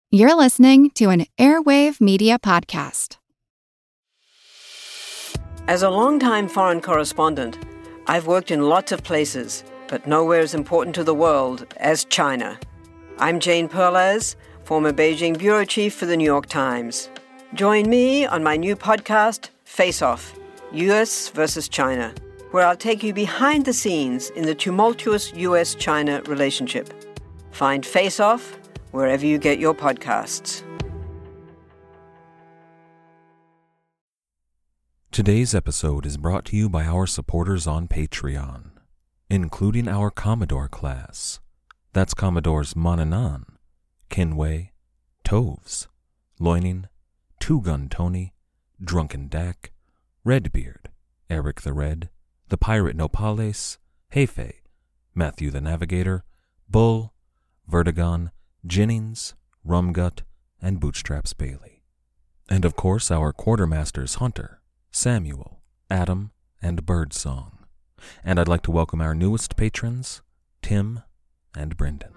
You're listening to an Airwave Media Podcast. As a longtime foreign correspondent, I've worked in lots of places, but nowhere as important to the world as China. I'm Jane Perlez, former Beijing bureau chief for the New York Times. Join me on my new podcast, Face Off, U.S. versus China, where I'll take you behind the scenes in the tumultuous U.S.-China relationship. Find Face Off wherever you get your podcasts. Today's episode is brought to you by our supporters on Patreon, including our Commodore class. That's Commodores Monanan, Kinway, Toves, Loining, Two Gun Tony, Drunken Dak, Redbeard, Eric the Red, The Pirate Nopales, Hefe, Matthew the Navigator, Bull, Vertigon, Jennings, Rumgut, and Bootstraps Bailey. And of course our Quartermasters Hunter, Samuel, Adam, and Birdsong. And I'd like to welcome our newest patrons, Tim and Brendan.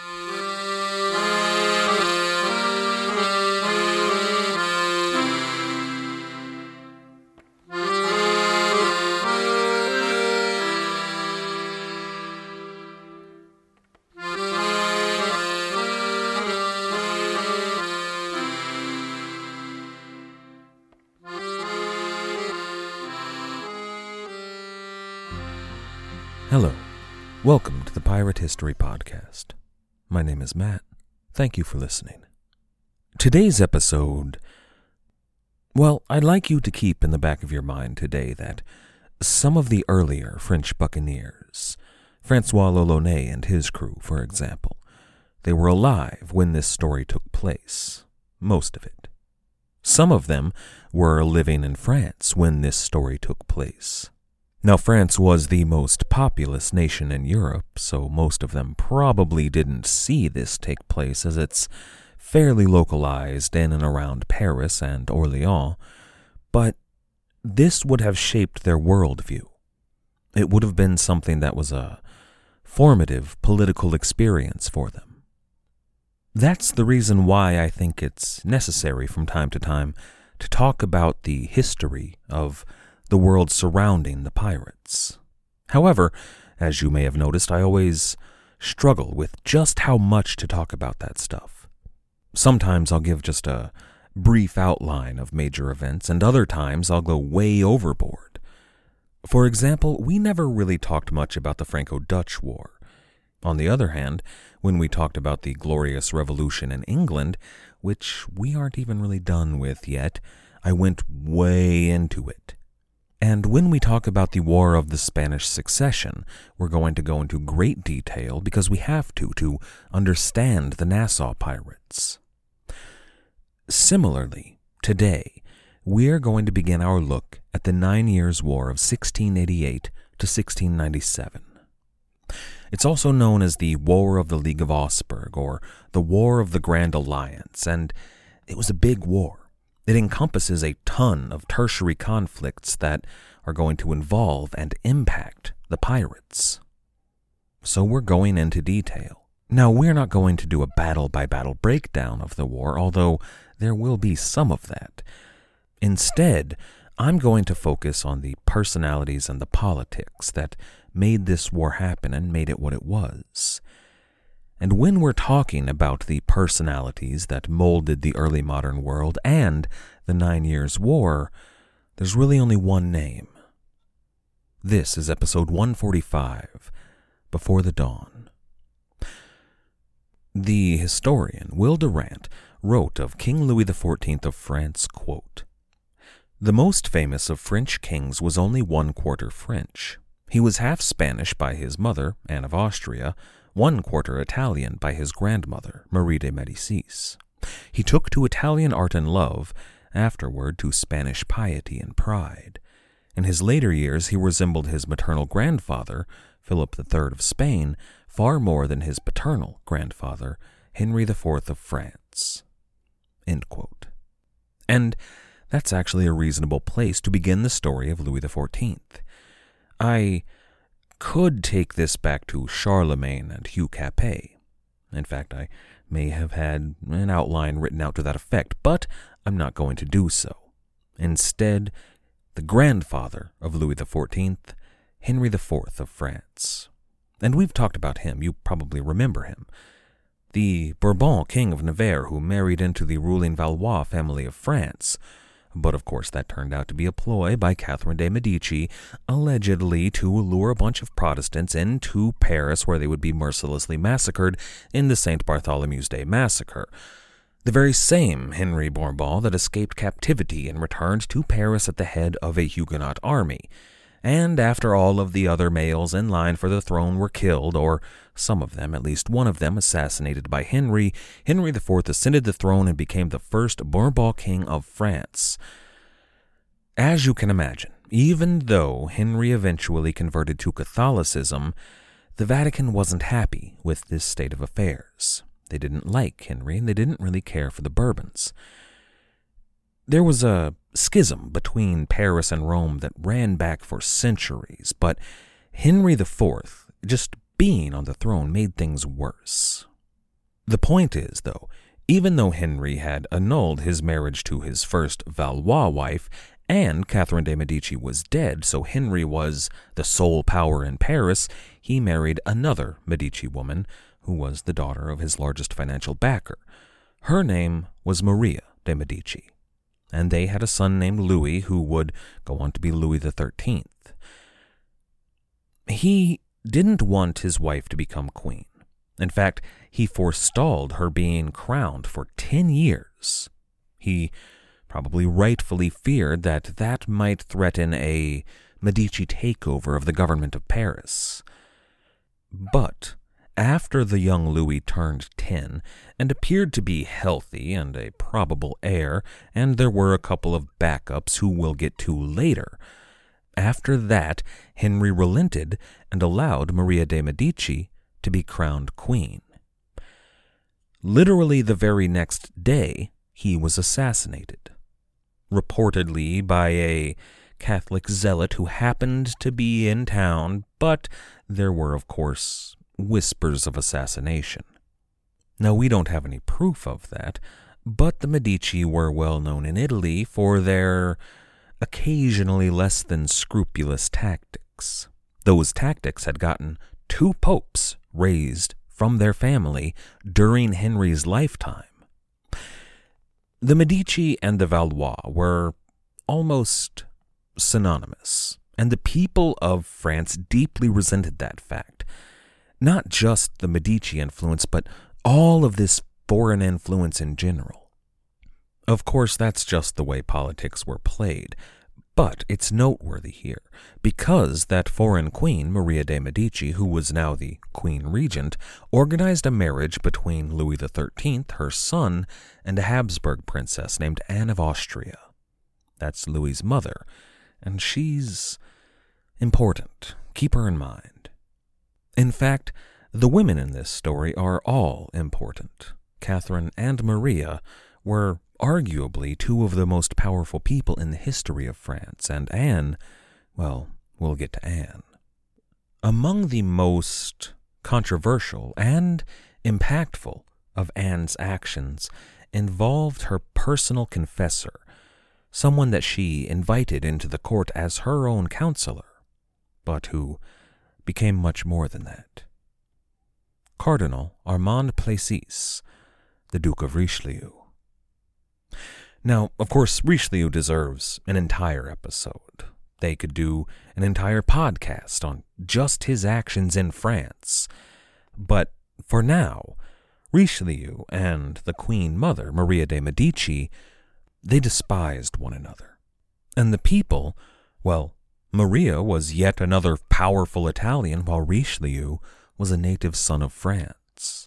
Hello, welcome to the Pirate History Podcast. My name is Matt. Thank you for listening. Today's episode, well, I'd like you to keep in the back of your mind today that some of the earlier French buccaneers, Francois l'Olonnais and his crew, for example, they were alive when this story took place, most of it. Some of them were living in France when this story took place. Now, France was the most populous nation in Europe, so most of them probably didn't see this take place as it's fairly localized in and around Paris and Orléans, but this would have shaped their worldview. It would have been something that was a formative political experience for them. That's the reason why I think it's necessary from time to time to talk about the history of the world surrounding the pirates. However, as you may have noticed, I always struggle with just how much to talk about that stuff. Sometimes I'll give just a brief outline of major events, and other times I'll go way overboard. For example, we never really talked much about the Franco-Dutch War. On the other hand, when we talked about the Glorious Revolution in England, which we aren't even really done with yet, I went way into it. And when we talk about the War of the Spanish Succession, we're going to go into great detail because we have to understand the Nassau pirates. Similarly, today, we're going to begin our look at the 9 Years' War of 1688 to 1697. It's also known as the War of the League of Augsburg or the War of the Grand Alliance, and it was a big war. It encompasses a ton of tertiary conflicts that are going to involve and impact the pirates. So we're going into detail. Now, we're not going to do a battle-by-battle breakdown of the war, although there will be some of that. Instead, I'm going to focus on the personalities and the politics that made this war happen and made it what it was. And when we're talking about the personalities that molded the early modern world and the 9 Years' War, there's really only one name. This is episode 145, Before the Dawn. The historian Will Durant wrote of King Louis XIV of France, quote, "The most famous of French kings was only 1/4 French. He was half Spanish by his mother, Anne of Austria, 1/4 Italian by his grandmother, Marie de Médicis. He took to Italian art and love, afterward to Spanish piety and pride. In his later years he resembled his maternal grandfather, Philip III of Spain, far more than his paternal grandfather, Henry IV of France." End quote. And that's actually a reasonable place to begin the story of Louis XIV. I could take this back to Charlemagne and Hugh Capet. In fact, I may have had an outline written out to that effect, but I'm not going to do so. Instead, the grandfather of Louis XIV, Henry IV of France. And we've talked about him, you probably remember him. The Bourbon king of Navarre who married into the ruling Valois family of France. But of course that turned out to be a ploy by Catherine de' Medici, allegedly to lure a bunch of Protestants into Paris where they would be mercilessly massacred in the St. Bartholomew's Day massacre. The very same Henry Bourbon that escaped captivity and returned to Paris at the head of a Huguenot army. And after all of the other males in line for the throne were killed, or some of them, at least one of them, assassinated by Henry, Henry IV ascended the throne and became the first Bourbon king of France. As you can imagine, even though Henry eventually converted to Catholicism, the Vatican wasn't happy with this state of affairs. They didn't like Henry, and they didn't really care for the Bourbons. There was a schism between Paris and Rome that ran back for centuries, but Henry IV, just being on the throne, made things worse. The point is, though, even though Henry had annulled his marriage to his first Valois wife, and Catherine de' Medici was dead, so Henry was the sole power in Paris, he married another Medici woman, who was the daughter of his largest financial backer. Her name was Maria de' Medici, and they had a son named Louis, who would go on to be Louis XIII. He didn't want his wife to become queen. In fact, he forestalled her being crowned for 10 years. He probably rightfully feared that that might threaten a Medici takeover of the government of Paris. But after the young Louis turned 10 and appeared to be healthy and a probable heir, and there were a couple of backups who we'll get to later, after that, Henry relented and allowed Maria de' Medici to be crowned queen. Literally the very next day, he was assassinated, reportedly by a Catholic zealot who happened to be in town, but there were, of course, whispers of assassination. Now, we don't have any proof of that, but the Medici were well known in Italy for their occasionally less than scrupulous tactics. Those tactics had gotten 2 popes raised from their family during Henry's lifetime. The Medici and the Valois were almost synonymous, and the people of France deeply resented that fact. Not just the Medici influence, but all of this foreign influence in general. Of course, that's just the way politics were played, but it's noteworthy here, because that foreign queen, Maria de' Medici, who was now the queen regent, organized a marriage between Louis XIII, her son, and a Habsburg princess named Anne of Austria. That's Louis's mother, and she's important. Keep her in mind. In fact, the women in this story are all important. Catherine and Maria were arguably 2 of the most powerful people in the history of France, and Anne, well, we'll get to Anne. Among the most controversial and impactful of Anne's actions involved her personal confessor, someone that she invited into the court as her own counselor, but who became much more than that. Cardinal Armand Plessis, the Duke of Richelieu. Now, of course, Richelieu deserves an entire episode. They could do an entire podcast on just his actions in France. But for now, Richelieu and the Queen Mother, Maria de' Medici, they despised one another. And the people, well, Maria was yet another powerful Italian, while Richelieu was a native son of France.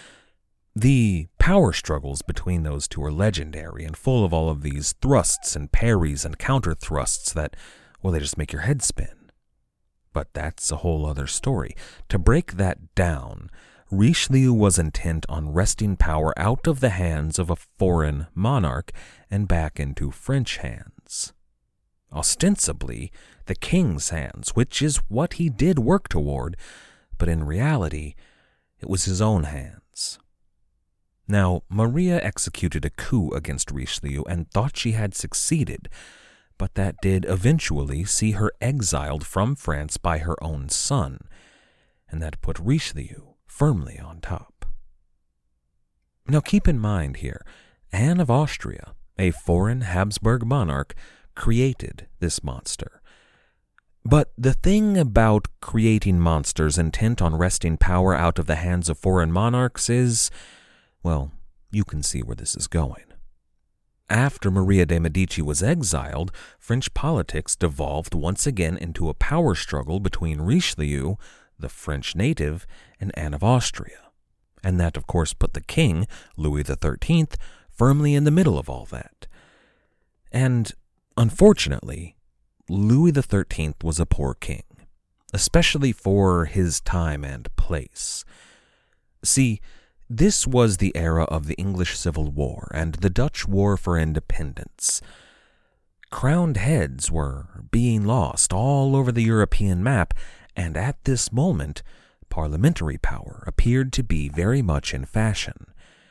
The power struggles between those two are legendary and full of all of these thrusts and parries and counter-thrusts that, well, they just make your head spin. But that's a whole other story. To break that down, Richelieu was intent on wresting power out of the hands of a foreign monarch and back into French hands. Ostensibly, the king's hands, which is what he did work toward, but in reality, it was his own hands. Now, Maria executed a coup against Richelieu and thought she had succeeded, but that did eventually see her exiled from France by her own son, and that put Richelieu firmly on top. Now keep in mind here, Anne of Austria, a foreign Habsburg monarch, created this monster. But the thing about creating monsters intent on wresting power out of the hands of foreign monarchs is, well, you can see where this is going. After Maria de' Medici was exiled, French politics devolved once again into a power struggle between Richelieu, the French native, and Anne of Austria. And that, of course, put the king, Louis XIII, firmly in the middle of all that. And, unfortunately, Louis XIII was a poor king, especially for his time and place. See, this was the era of the English Civil War and the Dutch War for Independence. Crowned heads were being lost all over the European map, and at this moment, parliamentary power appeared to be very much in fashion.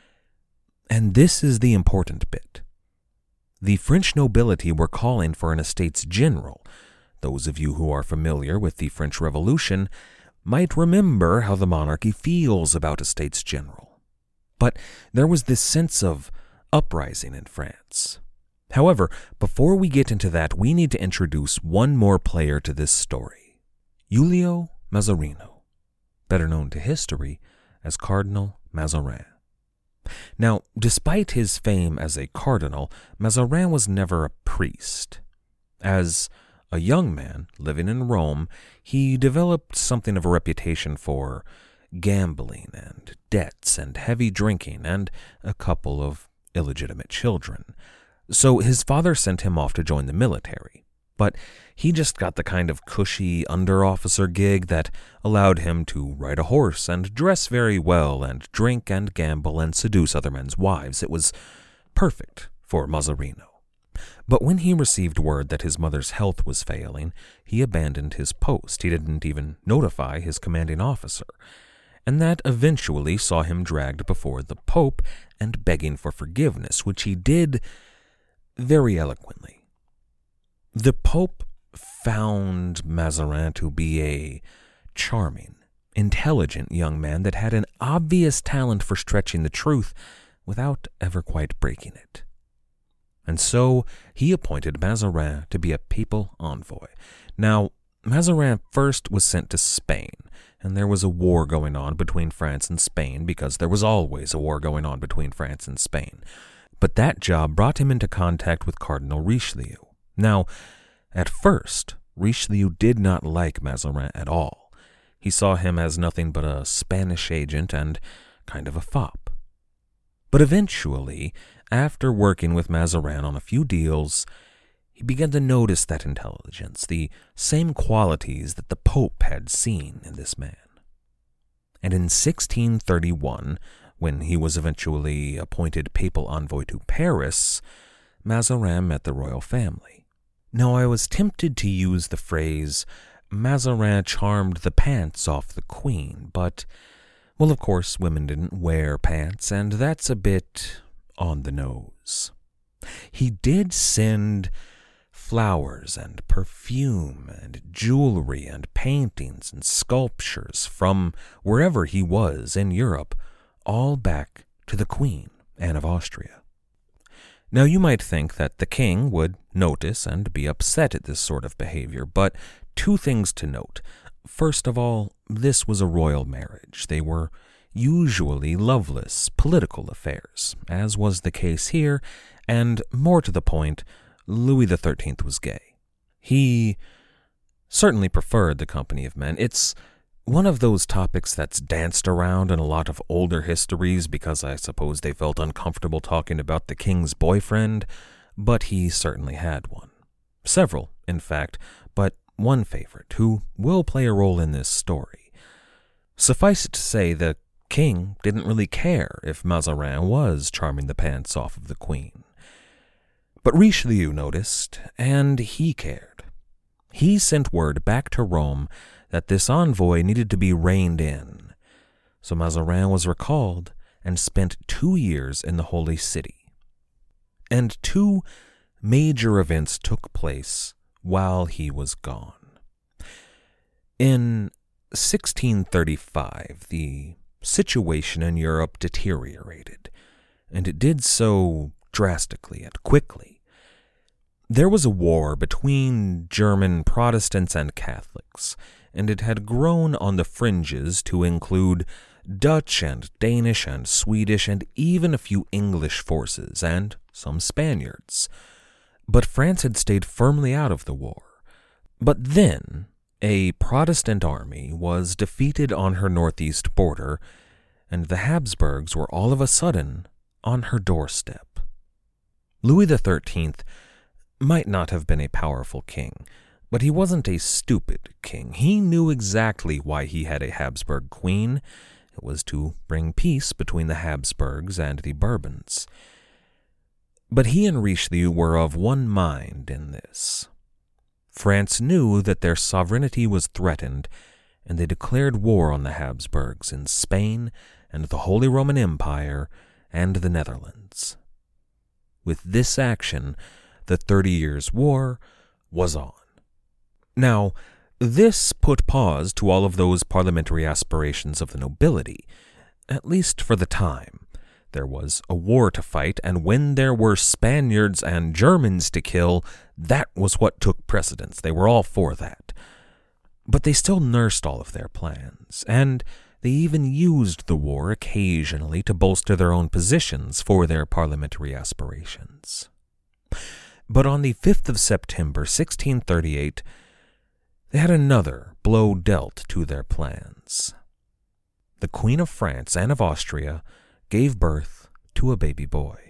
And this is the important bit. The French nobility were calling for an Estates General. Those of you who are familiar with the French Revolution might remember how the monarchy feels about Estates General. But there was this sense of uprising in France. However, before we get into that, we need to introduce one more player to this story. Giulio Mazzarino, better known to history as Cardinal Mazarin. Now, despite his fame as a cardinal, Mazarin was never a priest. As a young man living in Rome, he developed something of a reputation for gambling and debts and heavy drinking and a couple of illegitimate children. So his father sent him off to join the military. But he just got the kind of cushy under-officer gig that allowed him to ride a horse and dress very well and drink and gamble and seduce other men's wives. It was perfect for Mazzarino. But when he received word that his mother's health was failing, he abandoned his post. He didn't even notify his commanding officer. And that eventually saw him dragged before the Pope and begging for forgiveness, which he did very eloquently. The Pope found Mazarin to be a charming, intelligent young man that had an obvious talent for stretching the truth without ever quite breaking it. And so he appointed Mazarin to be a papal envoy. Now, Mazarin first was sent to Spain, and there was a war going on between France and Spain because there was always a war going on between France and Spain. But that job brought him into contact with Cardinal Richelieu. Now, at first, Richelieu did not like Mazarin at all. He saw him as nothing but a Spanish agent and kind of a fop. But eventually, after working with Mazarin on a few deals, he began to notice that intelligence, the same qualities that the Pope had seen in this man. And in 1631, when he was eventually appointed papal envoy to Paris, Mazarin met the royal family. Now, I was tempted to use the phrase, Mazarin charmed the pants off the queen, but, well, of course, women didn't wear pants, and that's a bit on the nose. He did send flowers and perfume and jewelry and paintings and sculptures from wherever he was in Europe, all back to the Queen, Anne of Austria. Now, you might think that the king would notice and be upset at this sort of behavior, but two things to note. First of all, this was a royal marriage. They were usually loveless political affairs, as was the case here, and more to the point, Louis XIII was gay. He certainly preferred the company of men. It's one of those topics that's danced around in a lot of older histories because I suppose they felt uncomfortable talking about the king's boyfriend, but he certainly had one. Several, in fact, but one favorite who will play a role in this story. Suffice it to say, the king didn't really care if Mazarin was charming the pants off of the queen. But Richelieu noticed, and he cared. He sent word back to Rome that this envoy needed to be reined in. So Mazarin was recalled and spent 2 years in the Holy City. And 2 major events took place while he was gone. In 1635, the situation in Europe deteriorated, and it did so drastically and quickly. There was a war between German Protestants and Catholics, and it had grown on the fringes to include Dutch and Danish and Swedish and even a few English forces and some Spaniards. But France had stayed firmly out of the war. But then a Protestant army was defeated on her northeast border, and the Habsburgs were all of a sudden on her doorstep. Louis XIII might not have been a powerful king, but he wasn't a stupid king. He knew exactly why he had a Habsburg queen. It was to bring peace between the Habsburgs and the Bourbons. But he and Richelieu were of one mind in this. France knew that their sovereignty was threatened, and they declared war on the Habsburgs in Spain and the Holy Roman Empire and the Netherlands. With this action, the 30 Years' War was on. Now, this put pause to all of those parliamentary aspirations of the nobility, at least for the time. There was a war to fight, and when there were Spaniards and Germans to kill, that was what took precedence. They were all for that. But they still nursed all of their plans, and they even used the war occasionally to bolster their own positions for their parliamentary aspirations. But on the 5th of September, 1638, they had another blow dealt to their plans. The Queen of France and of Austria gave birth to a baby boy.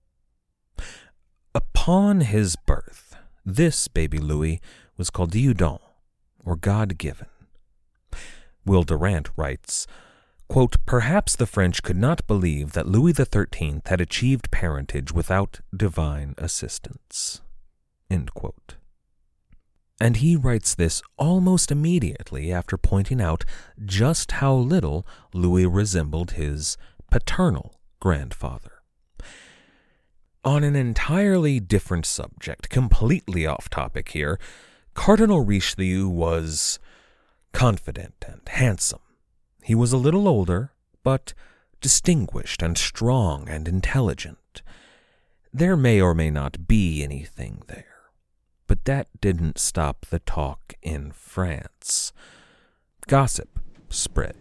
Upon his birth, this baby Louis was called Dieudonné, or God-given. Will Durant writes, quote, "Perhaps the French could not believe that Louis XIII had achieved parentage without divine assistance." End quote. And he writes this almost immediately after pointing out just how little Louis resembled his paternal grandfather. On an entirely different subject, completely off topic here, Cardinal Richelieu was confident and handsome. He was a little older, but distinguished and strong and intelligent. There may or may not be anything there, but that didn't stop the talk in France. Gossip spread.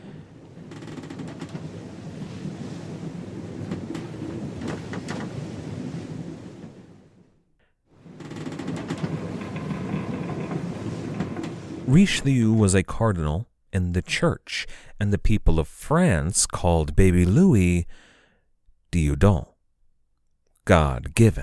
Richelieu was a cardinal in the church, and the people of France called baby Louis Dieudonné, God-given.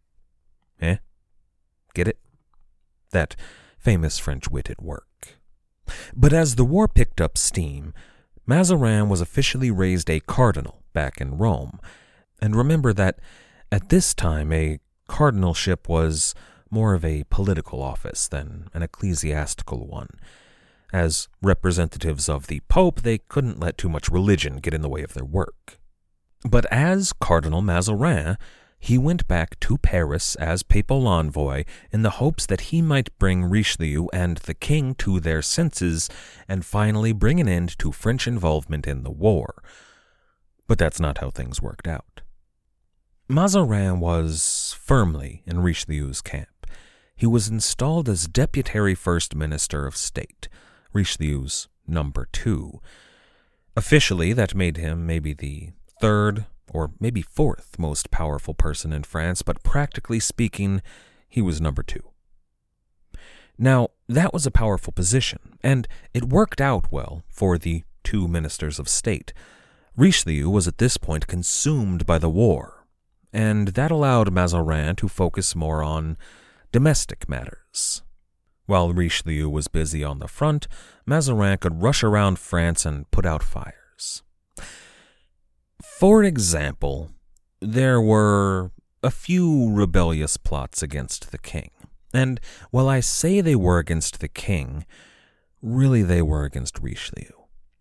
Get it? That famous French wit at work. But as the war picked up steam, Mazarin was officially raised a cardinal back in Rome. And remember that at this time a cardinalship was more of a political office than an ecclesiastical one. As representatives of the Pope, they couldn't let too much religion get in the way of their work. But as Cardinal Mazarin, he went back to Paris as papal envoy in the hopes that he might bring Richelieu and the king to their senses and finally bring an end to French involvement in the war. But that's not how things worked out. Mazarin was firmly in Richelieu's camp. He was installed as Deputy First Minister of State, Richelieu's number 2. Officially, that made him maybe the 3rd or maybe 4th most powerful person in France, but practically speaking, he was number 2. Now, that was a powerful position, and it worked out well for the 2 ministers of state. Richelieu was at this point consumed by the war, and that allowed Mazarin to focus more on domestic matters. While Richelieu was busy on the front, Mazarin could rush around France and put out fires. For example, there were a few rebellious plots against the king. And while I say they were against the king, really they were against Richelieu.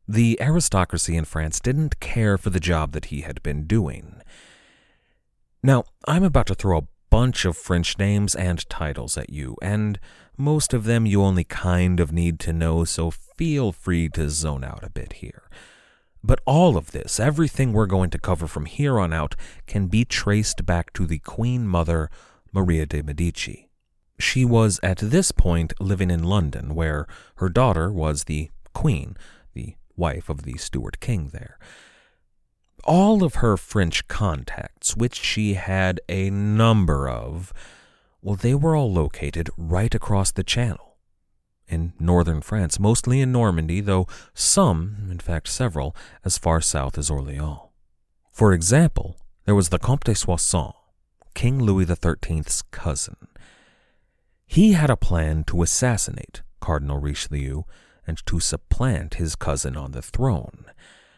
The aristocracy in France didn't care for the job that he had been doing. Now, I'm about to throw a bunch of French names and titles at you, and most of them you only kind of need to know, so feel free to zone out a bit here. But all of this, everything we're going to cover from here on out, can be traced back to the Queen Mother, Maria de Medici. She was at this point living in London, where her daughter was the Queen, the wife of the Stuart King there. All of her French contacts, which she had a number of, well, they were all located right across the Channel, in northern France, mostly in Normandy, though some, in fact several, as far south as Orleans. For example, there was the Comte de Soissons, King Louis XIII's cousin. He had a plan to assassinate Cardinal Richelieu and to supplant his cousin on the throne.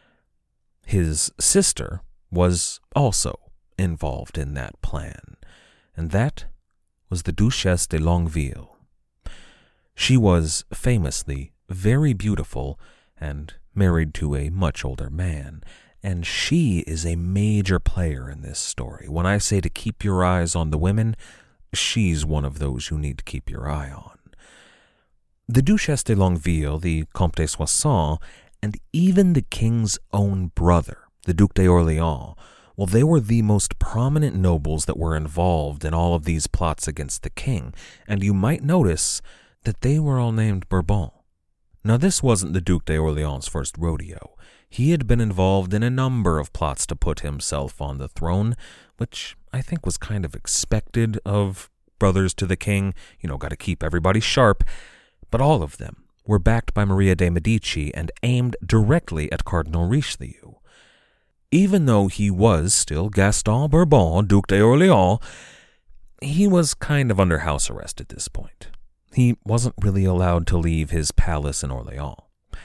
His sister was also involved in that plan, and that was the Duchesse de Longueville. She was famously very beautiful and married to a much older man, and she is a major player in this story. When I say to keep your eyes on the women, she's one of those you need to keep your eye on. The Duchesse de Longueville, the Comte de Soissons, and even the king's own brother, the Duc d'Orléans, well, they were the most prominent nobles that were involved in all of these plots against the king, and you might notice that they were all named Bourbon. Now, this wasn't the Duc d'Orléans' first rodeo. He had been involved in a number of plots to put himself on the throne, which I think was kind of expected of brothers to the king. Got to keep everybody sharp. But all of them were backed by Maria de Medici and aimed directly at Cardinal Richelieu. Even though he was still Gaston Bourbon, Duc d'Orléans, he was kind of under house arrest at this point. He wasn't really allowed to leave his palace in Orléans.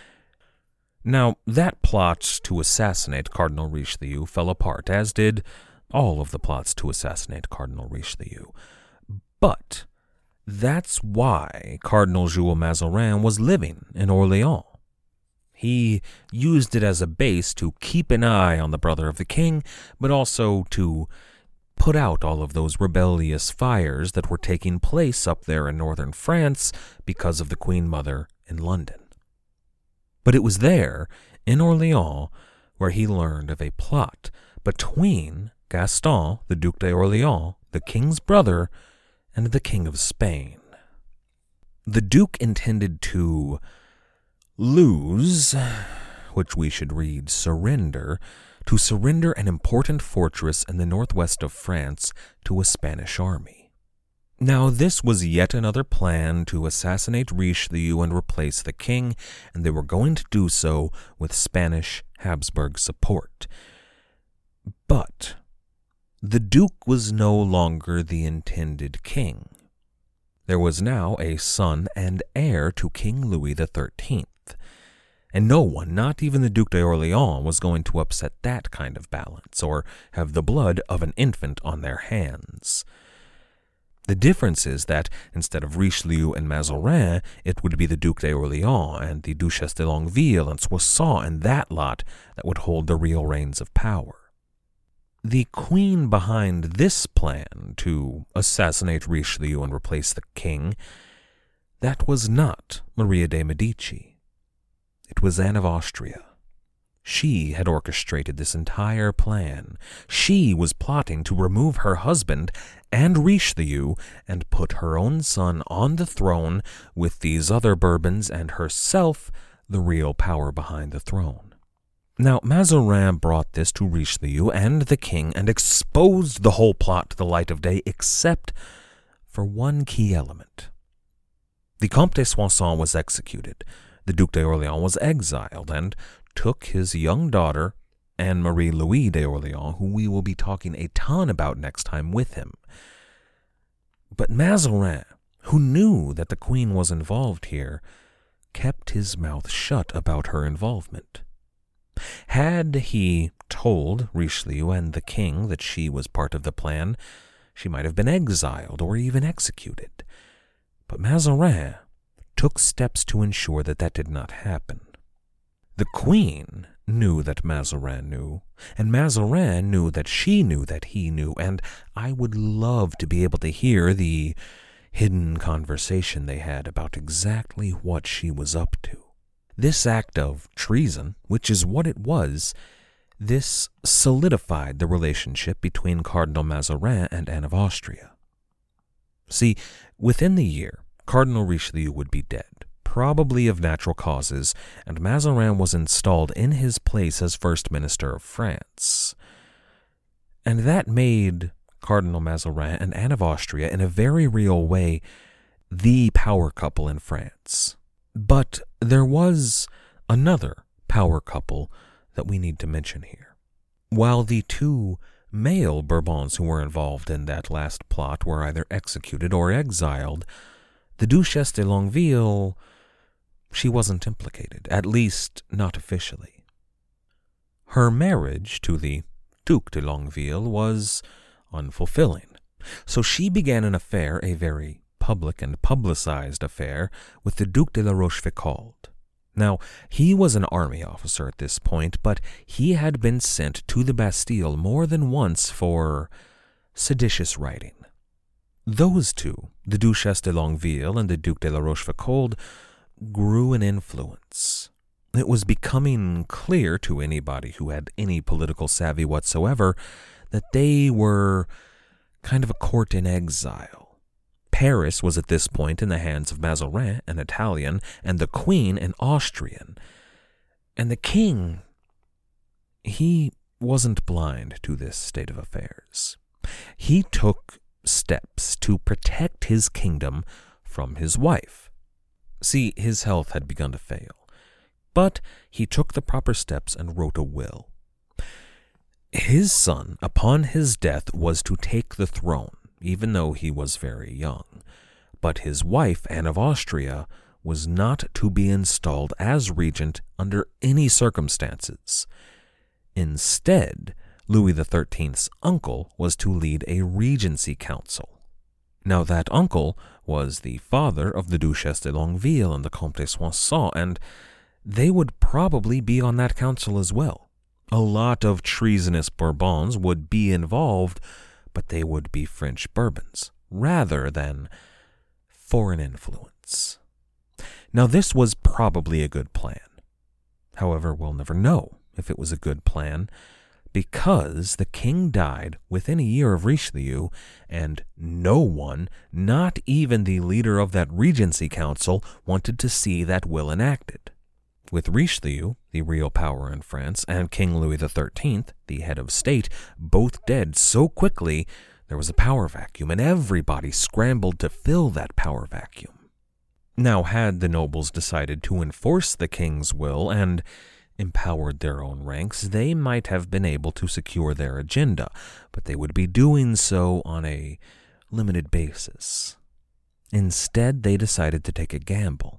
Now, that plot to assassinate Cardinal Richelieu fell apart, as did all of the plots to assassinate Cardinal Richelieu. But that's why Cardinal Jules Mazarin was living in Orléans. He used it as a base to keep an eye on the brother of the king, but also to put out all of those rebellious fires that were taking place up there in northern France because of the Queen Mother in London. But it was there, in Orléans, where he learned of a plot between Gaston, the Duc d'Orléans, the king's brother, and the King of Spain. The Duke intended to lose, which we should read surrender, to surrender an important fortress in the northwest of France to a Spanish army. Now, this was yet another plan to assassinate Richelieu and replace the king, and they were going to do so with Spanish Habsburg support. But the Duke was no longer the intended king. There was now a son and heir to King Louis XIII, and no one, not even the Duc d'Orléans, was going to upset that kind of balance or have the blood of an infant on their hands. The difference is that instead of Richelieu and Mazarin, it would be the Duc d'Orléans and the Duchesse de Longueville and Soissons and that lot that would hold the real reins of power. The queen behind this plan to assassinate Richelieu and replace the king, that was not Maria de Medici. It was Anne of Austria. She had orchestrated this entire plan. She was plotting to remove her husband and Richelieu and put her own son on the throne with these other Bourbons and herself the real power behind the throne. Now, Mazarin brought this to Richelieu and the king and exposed the whole plot to the light of day, except for one key element. The Comte de Soissons was executed, the Duc d'Orléans was exiled, and took his young daughter, Anne-Marie Louis d'Orléans, who we will be talking a ton about next time, with him. But Mazarin, who knew that the queen was involved here, kept his mouth shut about her involvement. Had he told Richelieu and the king that she was part of the plan, she might have been exiled or even executed. But Mazarin took steps to ensure that that did not happen. The queen knew that Mazarin knew, and Mazarin knew that she knew that he knew, and I would love to be able to hear the hidden conversation they had about exactly what she was up to. This act of treason, which is what it was, this solidified the relationship between Cardinal Mazarin and Anne of Austria. See, within the year, Cardinal Richelieu would be dead, probably of natural causes, and Mazarin was installed in his place as First Minister of France. And that made Cardinal Mazarin and Anne of Austria, in a very real way, the power couple in France. But there was another power couple that we need to mention here. While the two male Bourbons who were involved in that last plot were either executed or exiled, the Duchesse de Longueville, she wasn't implicated, at least not officially. Her marriage to the Duc de Longueville was unfulfilling, so she began an affair, a very public and publicized affair, with the Duc de la Rochefoucauld. Now, he was an army officer at this point, but he had been sent to the Bastille more than once for seditious writing. Those two, the Duchesse de Longueville and the Duc de la Rochefoucauld, grew in influence. It was becoming clear to anybody who had any political savvy whatsoever that they were kind of a court in exile. Paris was at this point in the hands of Mazarin, an Italian, and the Queen, an Austrian. And the king, he wasn't blind to this state of affairs. He took steps to protect his kingdom from his wife. See, his health had begun to fail, but he took the proper steps and wrote a will. His son, upon his death, was to take the throne, even though he was very young. But his wife, Anne of Austria, was not to be installed as regent under any circumstances. Instead, Louis XIII's uncle was to lead a regency council. Now that uncle was the father of the Duchesse de Longueville and the Comte de Soissons, and they would probably be on that council as well. A lot of treasonous Bourbons would be involved, but they would be French Bourbons, rather than foreign influence. Now this was probably a good plan. However, we'll never know if it was a good plan, because the king died within a year of Richelieu, and no one, not even the leader of that regency council, wanted to see that will enacted. With Richelieu, the real power in France, and King Louis XIII, the head of state, both dead so quickly, there was a power vacuum, and everybody scrambled to fill that power vacuum. Now, had the nobles decided to enforce the king's will and empowered their own ranks, they might have been able to secure their agenda, but they would be doing so on a limited basis. Instead, they decided to take a gamble.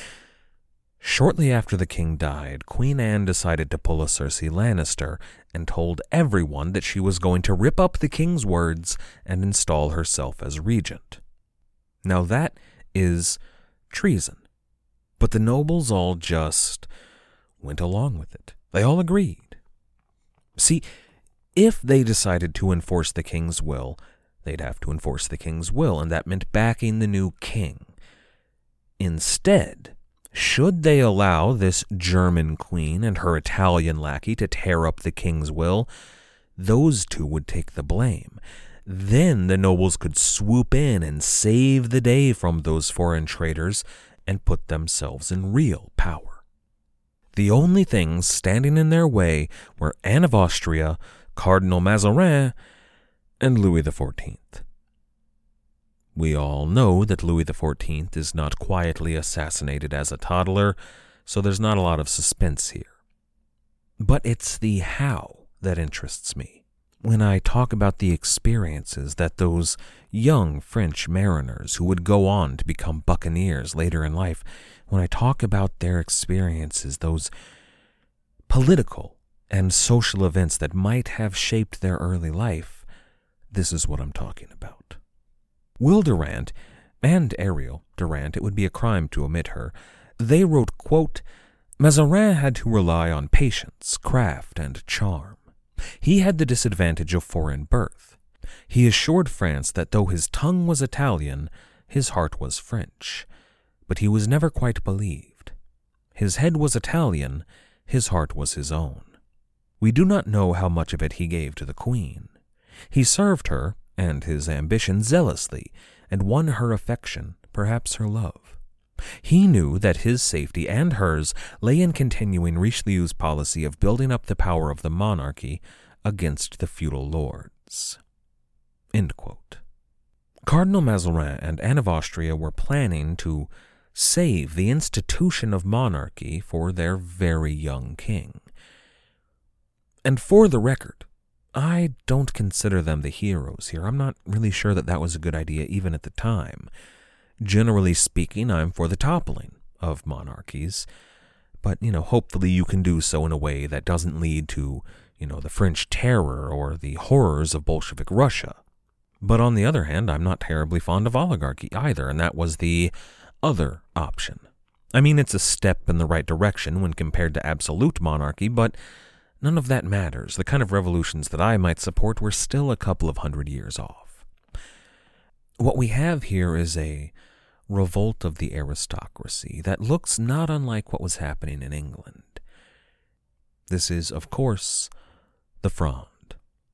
Shortly after the king died, Queen Anne decided to pull a Cersei Lannister and told everyone that she was going to rip up the king's words and install herself as regent. Now that is treason, but the nobles all just went along with it. They all agreed. See, if they decided to enforce the king's will, they'd have to enforce the king's will, and that meant backing the new king. Instead, should they allow this German queen and her Italian lackey to tear up the king's will, those two would take the blame. Then the nobles could swoop in and save the day from those foreign traitors and put themselves in real power. The only things standing in their way were Anne of Austria, Cardinal Mazarin, and Louis XIV. We all know that Louis XIV is not quietly assassinated as a toddler, so there's not a lot of suspense here. But it's the how that interests me. When I talk about the experiences that those young French mariners who would go on to become buccaneers later in life, when I talk about their experiences, those political and social events that might have shaped their early life, this is what I'm talking about. Will Durant and Ariel Durant, it would be a crime to omit her, they wrote, quote, Mazarin had to rely on patience, craft, and charm. He had the disadvantage of foreign birth. He assured France that though his tongue was Italian, his heart was French. But he was never quite believed. His head was Italian, his heart was his own. We do not know how much of it he gave to the Queen. He served her and his ambition zealously, and won her affection, perhaps her love. He knew that his safety and hers lay in continuing Richelieu's policy of building up the power of the monarchy against the feudal lords. End quote. Cardinal Mazarin and Anne of Austria were planning to save the institution of monarchy for their very young king. And for the record, I don't consider them the heroes here. I'm not really sure that that was a good idea even at the time. Generally speaking, I'm for the toppling of monarchies, but, hopefully you can do so in a way that doesn't lead to, the French Terror or the horrors of Bolshevik Russia. But on the other hand, I'm not terribly fond of oligarchy either, and that was the other option. I mean, it's a step in the right direction when compared to absolute monarchy, but none of that matters. The kind of revolutions that I might support were still a couple of 100 years off. What we have here is a revolt of the aristocracy that looks not unlike what was happening in England. This is, of course, the Fronde.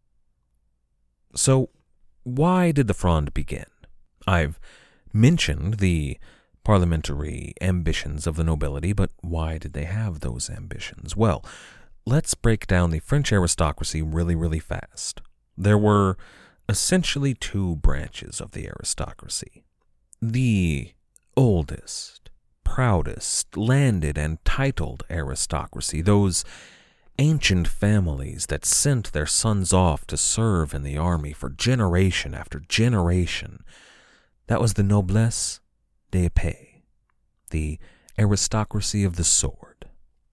So, why did the Fronde begin? I've mentioned the parliamentary ambitions of the nobility, but why did they have those ambitions? Well, let's break down the French aristocracy really, really fast. There were essentially two branches of the aristocracy. The oldest, proudest, landed and titled aristocracy, those ancient families that sent their sons off to serve in the army for generation after generation. That was the noblesse d'épée, the aristocracy of the sword.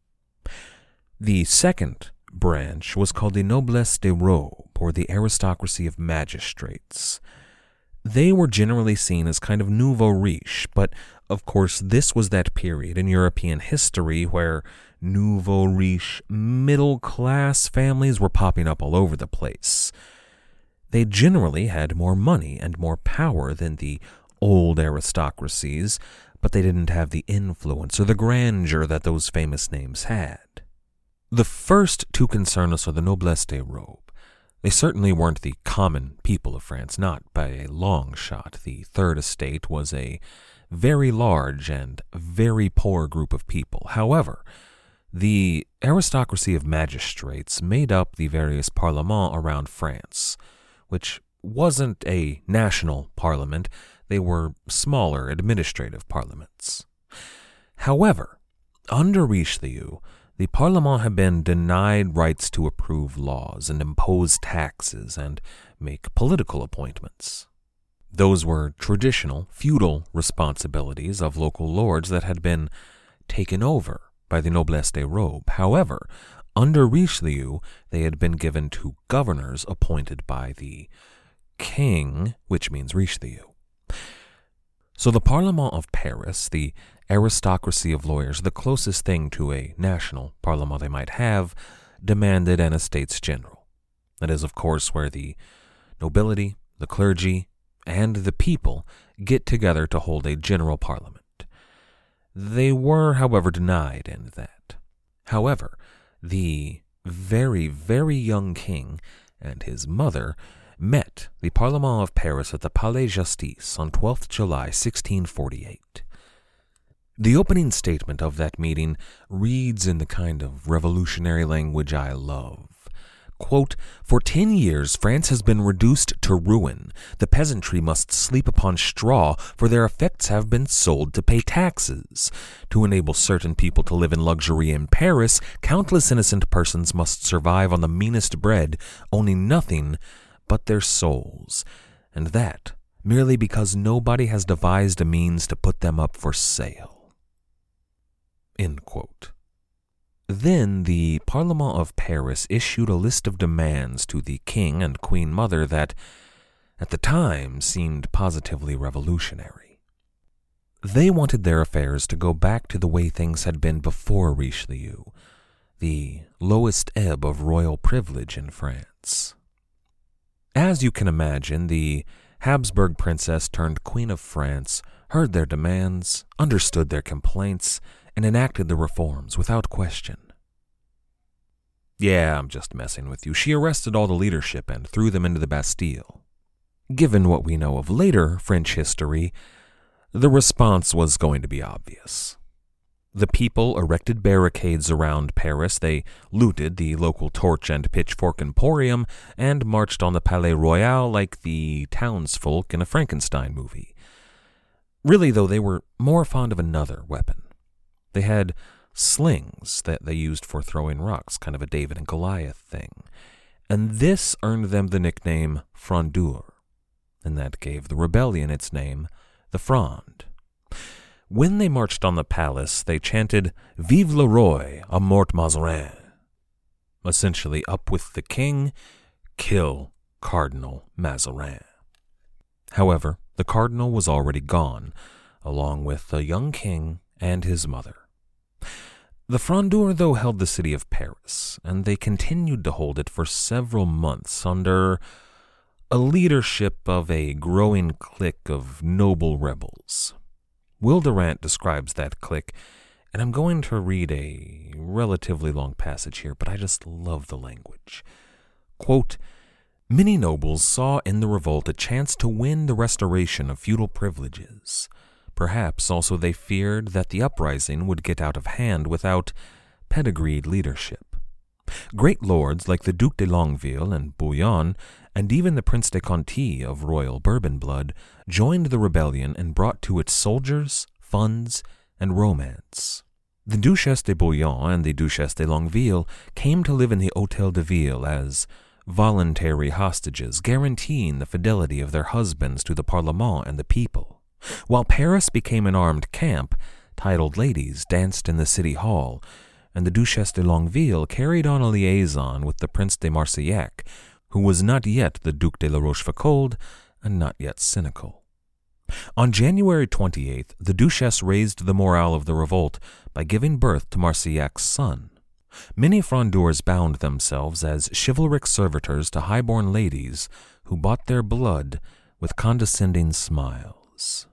The second branch was called the noblesse des robes, or the aristocracy of magistrates. They were generally seen as kind of nouveau riche, but of course this was that period in European history where nouveau riche middle-class families were popping up all over the place. They generally had more money and more power than the old aristocracies, but they didn't have the influence or the grandeur that those famous names had. The first to concern us are the noblesse des robes. They certainly weren't the common people of France, not by a long shot. The Third Estate was a very large and very poor group of people. However, the aristocracy of magistrates made up the various parlements around France, which wasn't a national parliament. They were smaller administrative parliaments. However, under Richelieu, the Parlement had been denied rights to approve laws and impose taxes and make political appointments. Those were traditional, feudal responsibilities of local lords that had been taken over by the noblesse des robes. However, under Richelieu, they had been given to governors appointed by the king, which means Richelieu. So the Parlement of Paris, the aristocracy of lawyers, the closest thing to a national parliament they might have, demanded an Estates General. That is, of course, where the nobility, the clergy, and the people get together to hold a general parliament. They were, however, denied in that. However, the very, very young king and his mother met the Parlement of Paris at the Palais Justice on 12th July 1648. The opening statement of that meeting reads in the kind of revolutionary language I love. Quote, "For 10 years France has been reduced to ruin. The peasantry must sleep upon straw, for their effects have been sold to pay taxes. To enable certain people to live in luxury in Paris, countless innocent persons must survive on the meanest bread, owning nothing but their souls, and that merely because nobody has devised a means to put them up for sale." End quote. Then the Parlement of Paris issued a list of demands to the king and queen mother that, at the time, seemed positively revolutionary. They wanted their affairs to go back to the way things had been before Richelieu, the lowest ebb of royal privilege in France. As you can imagine, the Habsburg princess turned Queen of France heard their demands, understood their complaints, and enacted the reforms without question. Yeah, I'm just messing with you. She arrested all the leadership and threw them into the Bastille. Given what we know of later French history, the response was going to be obvious. The people erected barricades around Paris, they looted the local torch and pitchfork emporium, and marched on the Palais Royal like the townsfolk in a Frankenstein movie. Really, though, they were more fond of another weapon. They had slings that they used for throwing rocks, kind of a David and Goliath thing. And this earned them the nickname Frondeurs, and that gave the rebellion its name, the Fronde. When they marched on the palace, they chanted, "Vive le roi, à mort Mazarin." Essentially, up with the king, kill Cardinal Mazarin. However, the cardinal was already gone, along with the young king and his mother. The Frondeurs, though, held the city of Paris, and they continued to hold it for several months under a leadership of a growing clique of noble rebels. Will Durant describes that clique, and I'm going to read a relatively long passage here, but I just love the language. Quote, "Many nobles saw in the revolt a chance to win the restoration of feudal privileges. Perhaps also they feared that the uprising would get out of hand without pedigreed leadership. Great lords like the Duc de Longueville and Bouillon, and even the Prince de Conti of royal Bourbon blood, joined the rebellion and brought to it soldiers, funds, and romance. The Duchesse de Bouillon and the Duchesse de Longueville came to live in the Hôtel de Ville as voluntary hostages, guaranteeing the fidelity of their husbands to the Parlement and the people. While Paris became an armed camp, titled ladies danced in the city hall, and the Duchesse de Longueville carried on a liaison with the Prince de Marsillac, who was not yet the Duc de la Rochefoucauld and not yet cynical. On January 28th, the Duchesse raised the morale of the revolt by giving birth to Marsillac's son. Many Frondeurs bound themselves as chivalric servitors to highborn ladies who bought their blood with condescending smiles."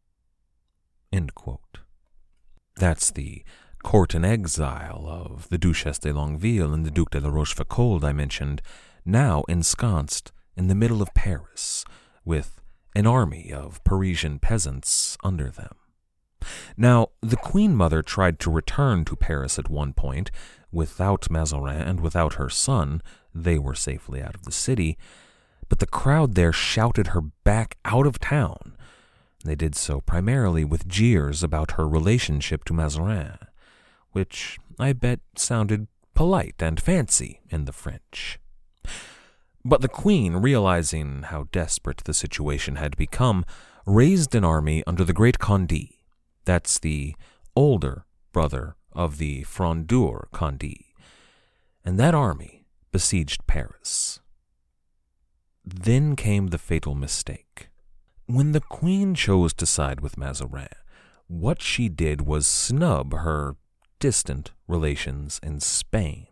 End quote. That's the court in exile of the Duchesse de Longueville and the Duc de la Rochefoucauld I mentioned, now ensconced in the middle of Paris, with an army of Parisian peasants under them. Now, the Queen Mother tried to return to Paris at one point, without Mazarin and without her son. They were safely out of the city, but the crowd there shouted her back out of town. They did so primarily with jeers about her relationship to Mazarin, which I bet sounded polite and fancy in the French. But the Queen, realizing how desperate the situation had become, raised an army under the Great Condé. That's the older brother of the Frondeur Condé. And that army besieged Paris. Then came the fatal mistake. When the Queen chose to side with Mazarin, what she did was snub her distant relations in Spain.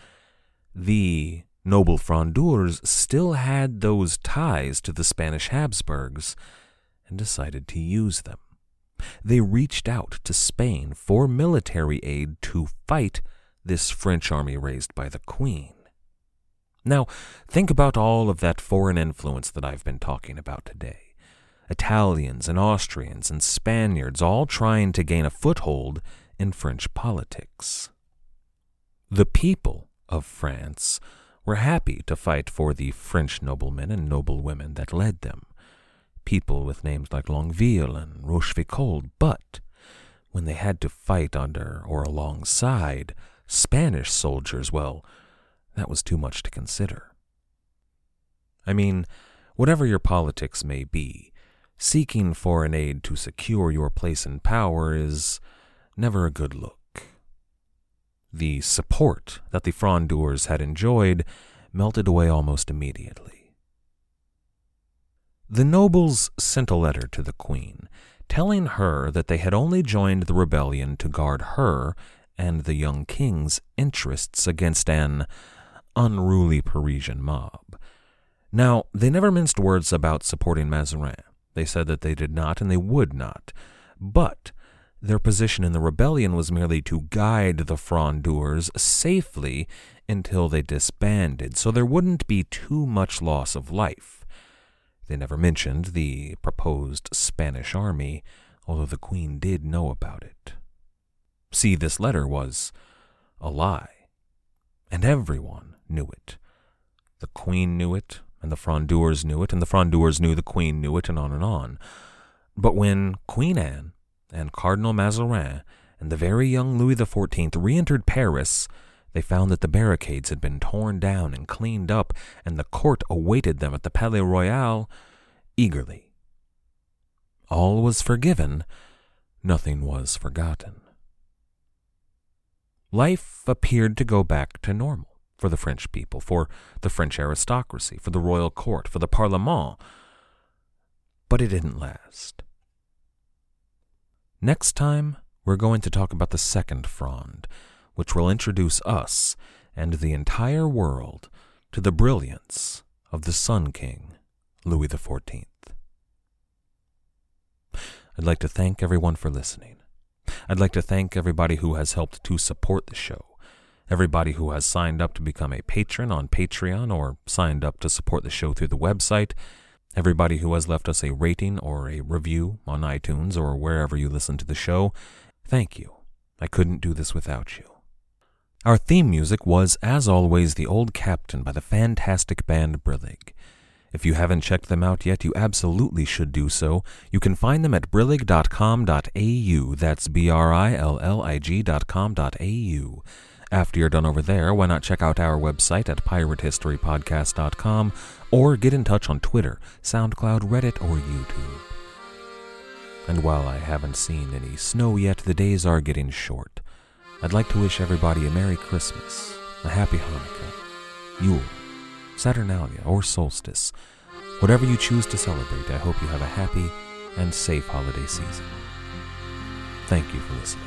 The noble Frondeurs still had those ties to the Spanish Habsburgs and decided to use them. They reached out to Spain for military aid to fight this French army raised by the Queen. Now, think about all of that foreign influence that I've been talking about today. Italians and Austrians and Spaniards all trying to gain a foothold in French politics. The people of France were happy to fight for the French noblemen and noblewomen that led them, people with names like Longueville and Rochefoucauld, but when they had to fight under or alongside Spanish soldiers, well, that was too much to consider. I mean, whatever your politics may be, seeking foreign aid to secure your place in power is never a good look. The support that the Frondeurs had enjoyed melted away almost immediately. The nobles sent a letter to the Queen, telling her that they had only joined the rebellion to guard her and the young king's interests against an unruly Parisian mob. Now, they never minced words about supporting Mazarin. They said that they did not and they would not. But their position in the rebellion was merely to guide the Frondeurs safely until they disbanded, so there wouldn't be too much loss of life. They never mentioned the proposed Spanish army, although the Queen did know about it. See, this letter was a lie, and everyone knew it. The Queen knew it, and the Frondeurs knew it, and the Frondeurs knew the Queen knew it, and on and on. But when Queen Anne and Cardinal Mazarin and the very young Louis XIV re-entered Paris, they found that the barricades had been torn down and cleaned up, and the court awaited them at the Palais Royal eagerly. All was forgiven, nothing was forgotten. Life appeared to go back to normal for the French people, for the French aristocracy, for the royal court, for the Parlement. But it didn't last. Next time, we're going to talk about the Second Fronde, which will introduce us and the entire world to the brilliance of the Sun King, Louis XIV. I'd like to thank everyone for listening. I'd like to thank everybody who has helped to support the show, everybody who has signed up to become a patron on Patreon or signed up to support the show through the website, everybody who has left us a rating or a review on iTunes or wherever you listen to the show. Thank you. I couldn't do this without you. Our theme music was, as always, The Old Captain by the fantastic band Brillig. If you haven't checked them out yet, you absolutely should do so. You can find them at brillig.com.au. That's brillig.com.au. After you're done over there, why not check out our website at piratehistorypodcast.com or get in touch on Twitter, SoundCloud, Reddit, or YouTube. And while I haven't seen any snow yet, the days are getting short. I'd like to wish everybody a Merry Christmas, a Happy Hanukkah, Yule, Saturnalia, or Solstice. Whatever you choose to celebrate, I hope you have a happy and safe holiday season. Thank you for listening.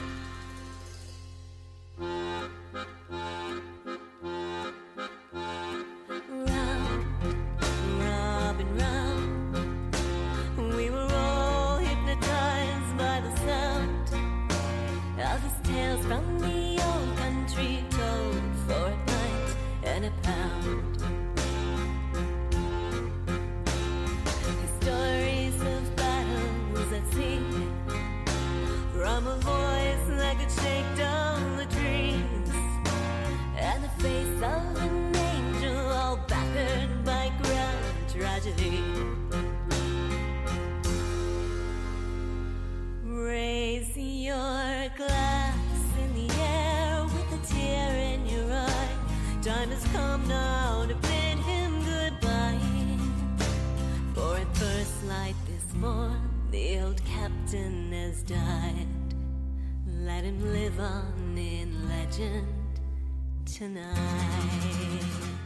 Raise your glass in the air with a tear in your eye. Time has come now to bid him goodbye. For at first light this morn, the old captain has died. Let him live on in legend tonight.